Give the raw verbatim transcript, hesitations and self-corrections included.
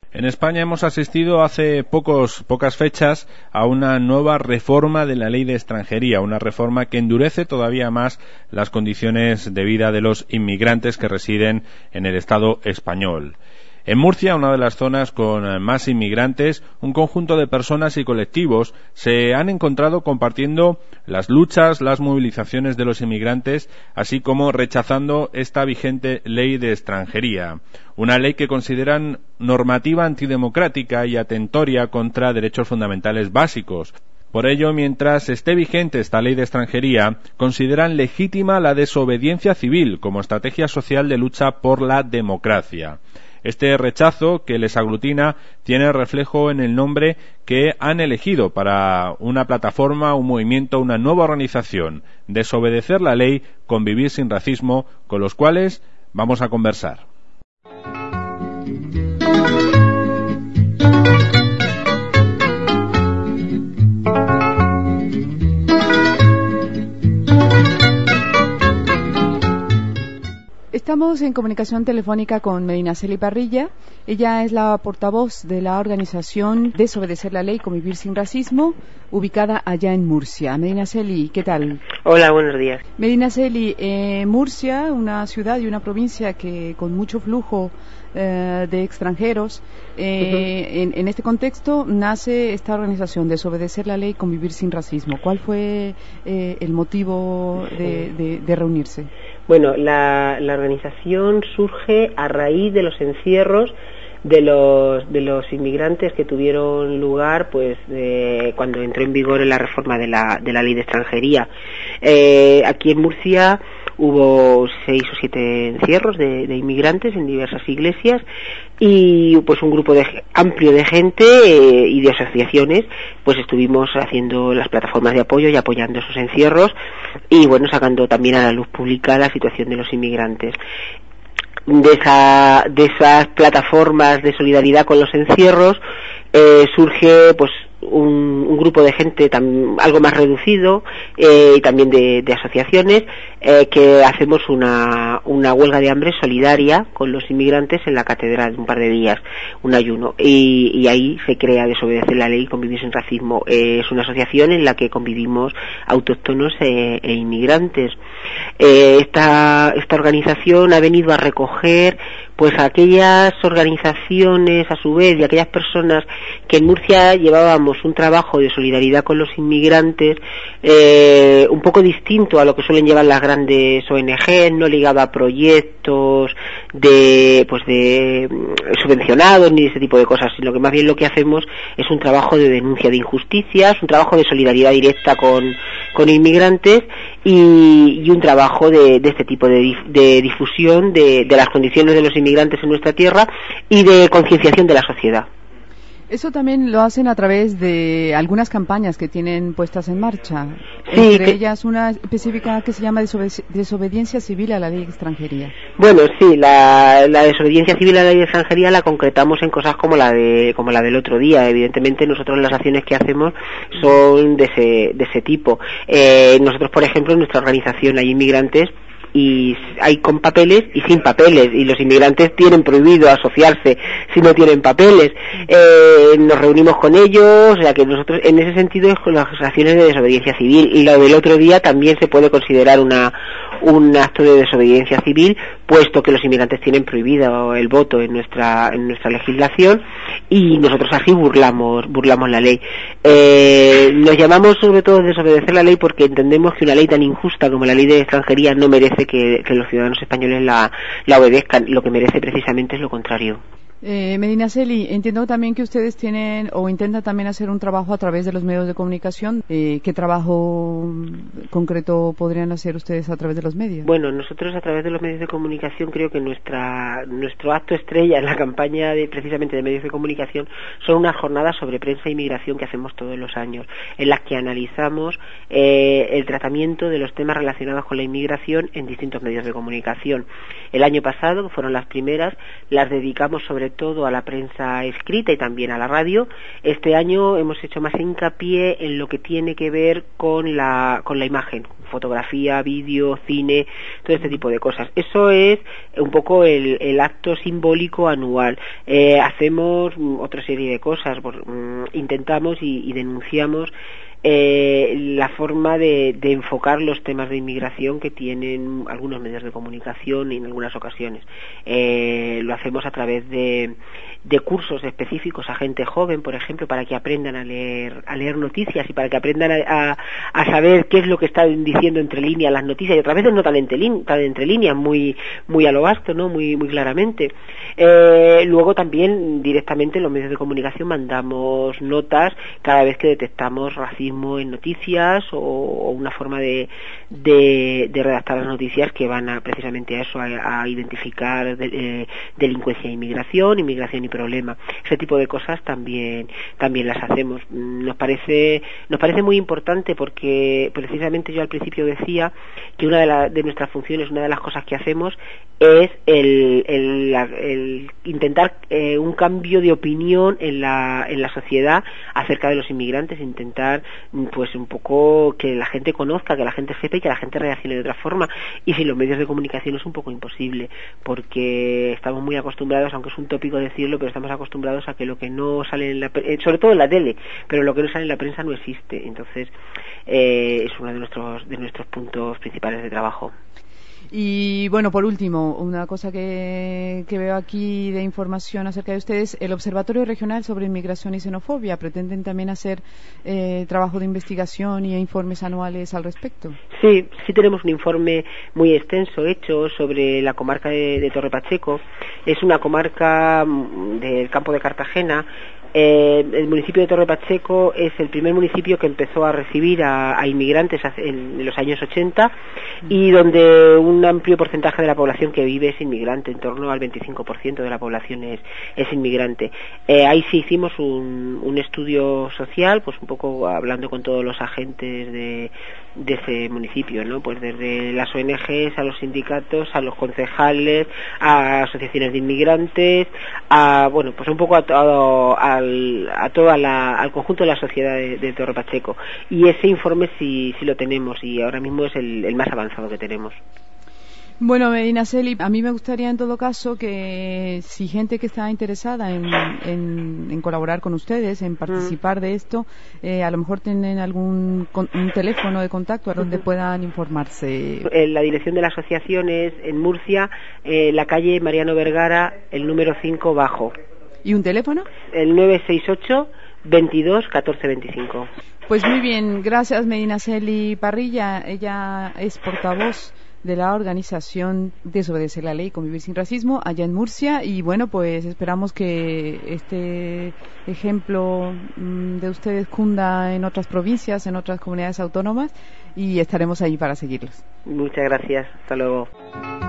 En España hemos asistido hace pocos, pocas fechas a una nueva reforma de la ley de extranjería, una reforma que endurece todavía más las condiciones de vida de los inmigrantes que residen en el Estado español. En Murcia, una de las zonas con más inmigrantes, un conjunto de personas y colectivos se han encontrado compartiendo las luchas, las movilizaciones de los inmigrantes, así como rechazando esta vigente ley de extranjería. Una ley que consideran normativa antidemocrática y atentoria contra derechos fundamentales básicos. Por ello, mientras esté vigente esta ley de extranjería, consideran legítima la desobediencia civil como estrategia social de lucha por la democracia. Este rechazo que les aglutina tiene reflejo en el nombre que han elegido para una plataforma, un movimiento, una nueva organización: Desobedecer la ley, convivir sin racismo, con los cuales vamos a conversar. Estamos en comunicación telefónica con Medinaceli Parrilla. Ella es la portavoz de la organización Desobedecer la ley, convivir sin racismo, ubicada allá en Murcia. Medinaceli, ¿qué tal? Hola, buenos días. Medinaceli, eh, Murcia, una ciudad y una provincia que con mucho flujo eh, de extranjeros. Eh, uh-huh. en, en este contexto nace esta organización Desobedecer la ley, convivir sin racismo. ¿Cuál fue eh, el motivo de, de, de reunirse? Bueno, la, la organización surge a raíz de los encierros de los de los inmigrantes que tuvieron lugar pues de, cuando entró en vigor la reforma de la de la ley de extranjería. Eh, aquí en Murcia hubo seis o siete encierros de, de inmigrantes en diversas iglesias y pues un grupo de, amplio de gente eh, y de asociaciones pues estuvimos haciendo las plataformas de apoyo y apoyando esos encierros y bueno, sacando también a la luz pública la situación de los inmigrantes. De, esa, de esas plataformas de solidaridad con los encierros eh, surge pues un, un grupo de gente tam, algo más reducido eh, y también de, de asociaciones eh, que hacemos una, una huelga de hambre solidaria con los inmigrantes en la catedral de un par de días, un ayuno, y, y ahí se crea Desobedecer la ley, convivir sin racismo. Eh, es una asociación en la que convivimos autóctonos e, e inmigrantes. Eh, esta, esta organización ha venido a recoger pues a aquellas organizaciones a su vez y aquellas personas que en Murcia llevábamos un trabajo de solidaridad con los inmigrantes eh, un poco distinto a lo que suelen llevar las grandes O N G, no ligado a proyectos de pues de subvencionados ni ese tipo de cosas, sino que más bien lo que hacemos es un trabajo de denuncia de injusticias, un trabajo de solidaridad directa con, con inmigrantes y, y un trabajo de, de este tipo de, de difusión de, de las condiciones de los inmigrantes en nuestra tierra y de concienciación de la sociedad. Eso también lo hacen a través de algunas campañas que tienen puestas en marcha. Sí, Entre que... ellas una específica que se llama desobedi- desobediencia civil a la ley de extranjería. Bueno, sí, la, la desobediencia civil a la ley de extranjería la concretamos en cosas como la de como la del otro día. Evidentemente nosotros las acciones que hacemos son de ese de ese tipo. Eh, nosotros, por ejemplo, en nuestra organización hay inmigrantes y hay con papeles y sin papeles y los inmigrantes tienen prohibido asociarse si no tienen papeles. Eh, nos reunimos con ellos, o sea que nosotros en ese sentido es con las acciones de desobediencia civil, y lo del otro día también se puede considerar una un acto de desobediencia civil, puesto que los inmigrantes tienen prohibido el voto en nuestra en nuestra legislación y nosotros así burlamos burlamos la ley. Eh, nos llamamos sobre todo desobedecer la ley porque entendemos que una ley tan injusta como la ley de extranjería no merece que, que los ciudadanos españoles la, la obedezcan. Lo que merece precisamente es lo contrario. Eh, Medinaceli, entiendo también que ustedes tienen o intentan también hacer un trabajo a través de los medios de comunicación. Eh, ¿Qué trabajo concreto podrían hacer ustedes a través de los medios? Bueno, nosotros a través de los medios de comunicación creo que nuestra nuestro acto estrella en la campaña de precisamente de medios de comunicación son unas jornadas sobre prensa e inmigración que hacemos todos los años, en las que analizamos eh, el tratamiento de los temas relacionados con la inmigración en distintos medios de comunicación. El año pasado, que fueron las primeras, las dedicamos sobre sobre todo a la prensa escrita y también a la radio. Este año hemos hecho más hincapié en lo que tiene que ver con la, con la imagen, fotografía, vídeo, cine, todo este tipo de cosas. Eso es un poco el, el acto simbólico anual. Eh, hacemos otra serie de cosas, por, um, intentamos y, y denunciamos Eh, la forma de, de enfocar los temas de inmigración que tienen algunos medios de comunicación y en algunas ocasiones. Eh, lo hacemos a través de, de cursos específicos a gente joven, por ejemplo, para que aprendan a leer, a leer noticias y para que aprendan a, a, a saber qué es lo que están diciendo entre líneas las noticias, y otras veces no tan entre, tan entre líneas, muy, muy a lo vasto, ¿no? Muy, muy claramente. Eh, luego también directamente en los medios de comunicación mandamos notas cada vez que detectamos racismo en noticias o, o una forma de, de, de redactar las noticias que van a, precisamente a eso, a, a identificar de, eh, delincuencia e inmigración, inmigración y problema. Ese tipo de cosas también también las hacemos. Nos parece nos parece muy importante porque precisamente yo al principio decía que una de, la, de nuestras funciones, una de las cosas que hacemos es el, el, el intentar eh, un cambio de opinión en la, en la sociedad acerca de los inmigrantes, intentar pues un poco que la gente conozca, que la gente sepa y que la gente reaccione de otra forma. Y sin los medios de comunicación es un poco imposible, porque estamos muy acostumbrados, aunque es un tópico decirlo, pero estamos acostumbrados a que lo que no sale en la, sobre todo en la tele, pero lo que no sale en la prensa no existe. Entonces eh, es uno de nuestros de nuestros puntos principales de trabajo. Y bueno, por último, una cosa que, que veo aquí de información acerca de ustedes, el Observatorio Regional sobre Inmigración y Xenofobia, ¿pretenden también hacer eh, trabajo de investigación y informes anuales al respecto? Sí, sí tenemos un informe muy extenso hecho sobre la comarca de, de Torre Pacheco. Es una comarca del campo de Cartagena. Eh, el municipio de Torre Pacheco es el primer municipio que empezó a recibir a, a inmigrantes en los años ochenta y donde un amplio porcentaje de la población que vive es inmigrante, en torno al veinticinco por ciento de la población es, es inmigrante. Eh, ahí sí hicimos un, un estudio social, pues un poco hablando con todos los agentes de, de ese municipio, ¿no? Pues desde las O N Ges a los sindicatos, a los concejales, a asociaciones de inmigrantes, a, bueno, pues un poco a todo, a Al, a toda la, al conjunto de la sociedad de, de Torre Pacheco, y ese informe sí, sí lo tenemos y ahora mismo es el, el más avanzado que tenemos. Bueno, Medinaceli, a mí me gustaría en todo caso que si gente que está interesada en, en, en colaborar con ustedes, en participar mm. de esto, eh, a lo mejor tienen algún un teléfono de contacto a donde uh-huh. puedan informarse. La dirección de la asociación es en Murcia, eh, la calle Mariano Vergara, el número cinco bajo. ¿Y un teléfono? El nueve seis ocho, veintidós, catorce veinticinco. Pues muy bien, gracias Medinaceli Parrilla. Ella es portavoz de la organización Desobedecer la Ley, Convivir sin Racismo, allá en Murcia, y bueno, pues esperamos que este ejemplo mmm, de ustedes cunda en otras provincias, en otras comunidades autónomas, y estaremos ahí para seguirlos. Muchas gracias, hasta luego.